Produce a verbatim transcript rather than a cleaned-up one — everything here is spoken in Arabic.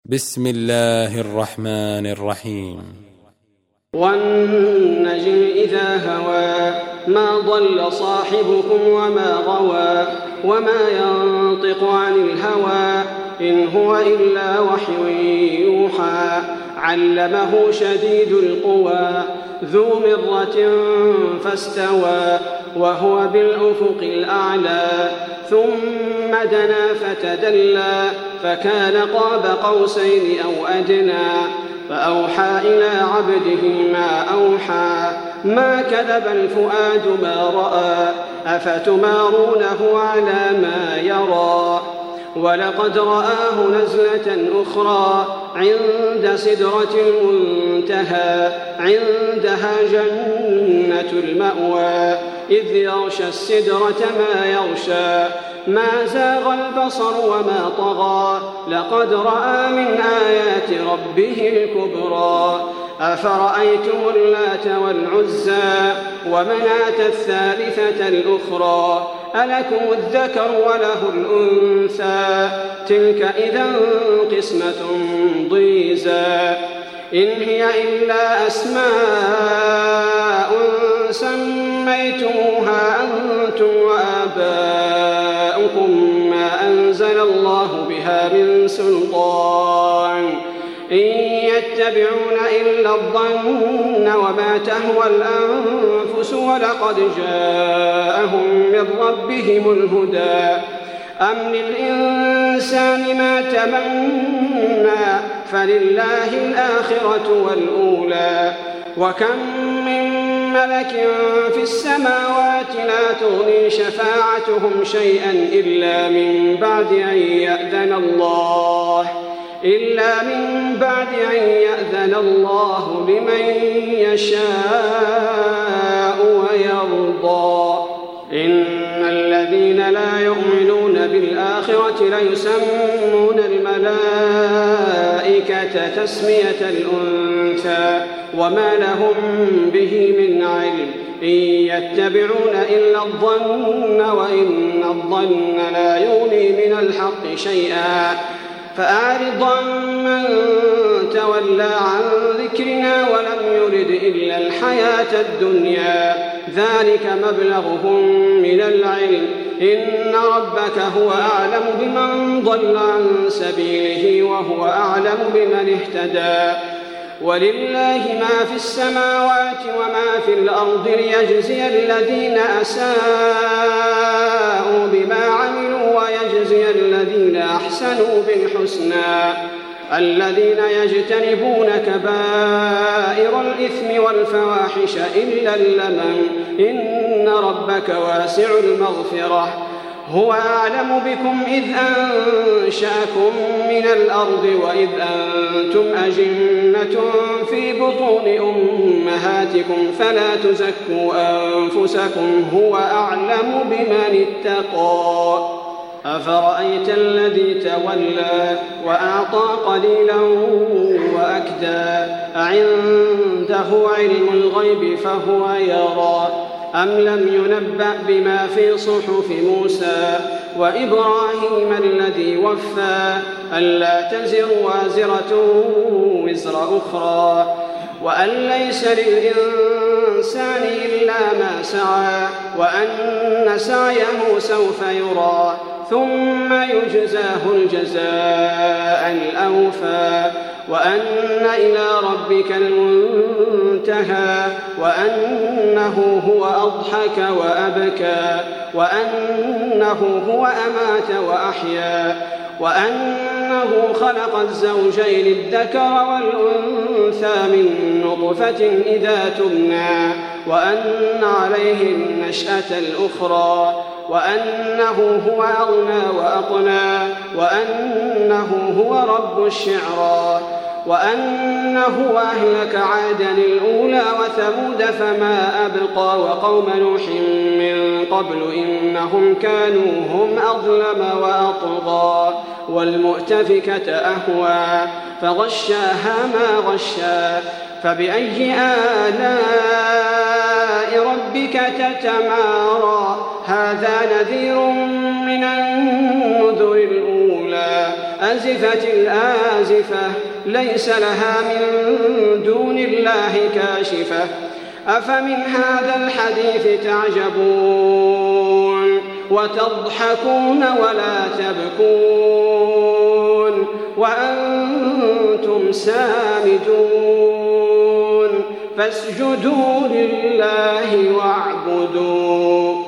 بسم الله الرحمن الرحيم. والنجم إذا هوى ما ضل صاحبكم وما غوى وما ينطق عن الهوى إن هو إلا وحي يوحى علمه شديد القوى ذو مرة فاستوى وهو بالأفق الأعلى ثم دنا فتدلى فكان قاب قوسين أو أدنى فأوحى إلى عبده ما أوحى ما كذب الفؤاد ما رأى أفتمارونه على ما يرى ولقد رآه نزلة أخرى عند سدرة المنتهى عندها جنة المأوى إذ يغشى السدرة ما يغشى ما زاغ البصر وما طغى لقد رأى من آيات ربه الكبرى أفرأيتم اللات والعزى ومناة الثالثة الأخرى ألكم الذكر وله الأنثى تلك إذا قسمة ضيزى إن هي إلا أسماء سميتموها أنتم وآباؤكم ما أنزل الله بها من سلطان إن يتبعون إلا الظن وما تهوى الأنفس ولقد جاءهم من ربهم الهدى أم للإنسان ما تمنى فلله الآخرة والأولى وكم من ملك في السماوات لا تغني شفاعتهم شيئا إلا من بعد أن يأذن الله إلا من بعد أن يأذن الله لمن يشاء ويرضى إن الذين لا يؤمنون بالآخرة ليسمون الملائكة تسمية الأنثى وما لهم به من علم إن يتبعون إلا الظن وإن الظن لا يغني من الحق شيئا فأعرض عمن تولى عن ذكرنا ولم يرد إلا الحياة الدنيا ذلك مبلغهم من العلم إن ربك هو أعلم بمن ضل عن سبيله وهو أعلم بمن اهتدى ولله ما في السماوات وما في الأرض ليجزي الذين أساءوا بما عملوا ويجزي الذين أحسنوا بالحسنى الذين يجتنبون كبائر الإثم والفواحش إلا اللمم إن ربك واسع المغفرة هو أعلم بكم إذ أنشأكم من الأرض وإذ أنتم أجنة في بطون أمهاتكم فلا تزكوا أنفسكم هو أعلم بمن اتقى أفرأيت الذي تولى وأعطى قليلا وأكدى أعنده علم الغيب فهو يرى أم لم ينبأ بما في صحف موسى وإبراهيم الذي وفى ألا تزر وازرة وزر أخرى وأن ليس للإنسان إلا ما سعى وأن سعيه سوف يرى ثم يجزاه الجزاء الأوفى وأن إلى ربك المنتهى وأنه هو أضحك وأبكى وأنه هو أمات وأحيا وأنه خلق الزوجين الذكر والأنثى من نطفة إذا تمنى وأن عليه النشأة الأخرى وأنه هو أغنى وأقنى وأنه هو رب الشعرى وأنه أهلك عادا الأولى وثمود فما أبقى وقوم نوح من قبل إنهم كانوا هم أظلم وأطغى والمؤتفكة أهوى فغشاها ما غشا فبأي آلاء ربك تتمارى هذا نذير من النذر الأولى أزفت الآزفة ليس لها من دون الله كاشفة أفمن هذا الحديث تعجبون وتضحكون ولا تبكون وأنتم سامدون فاسجدوا لله واعبدوا